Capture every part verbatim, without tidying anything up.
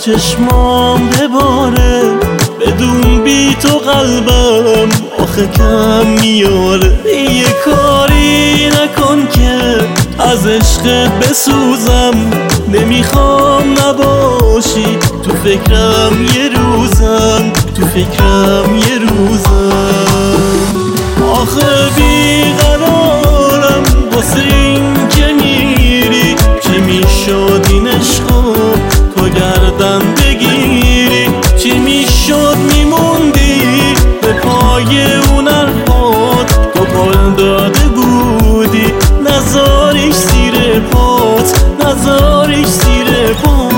چشمام بباره، بدون بی تو قلبم آخه کم میاره. یه کاری نکن که از عشقت بسوزم، نمیخوام نباشی تو فکرم یه روزم، تو فکرم یه روزم. آخه بیقرارم واسه این که میری، چی میشد این عشقو تو گردن بگیری، چی میشد میموندی به پای اون حرفات، تو پل داده بودی نزاریش زیر پات، نزاریش زیر پات.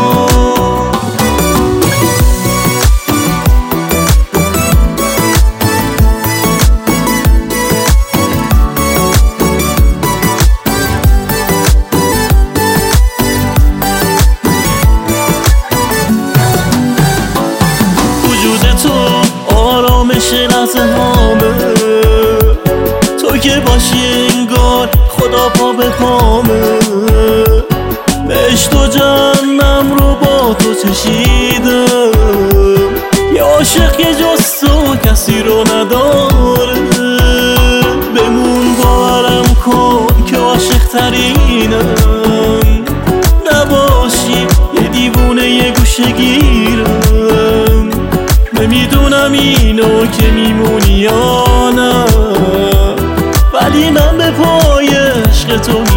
آرامش لحظه هامه، تو که باشی انگار خدا پا به پامه. بهشت و جهنم رو با تو چشیدم، یه عاشق که جز تو کسی رو نداره. بمون باورم کن که عاشق ترینم، نباشی یه دیوونه یه گوشه گیرم. نمیدونم اینو که میمونی یا نه، ولی من به پای عشق تو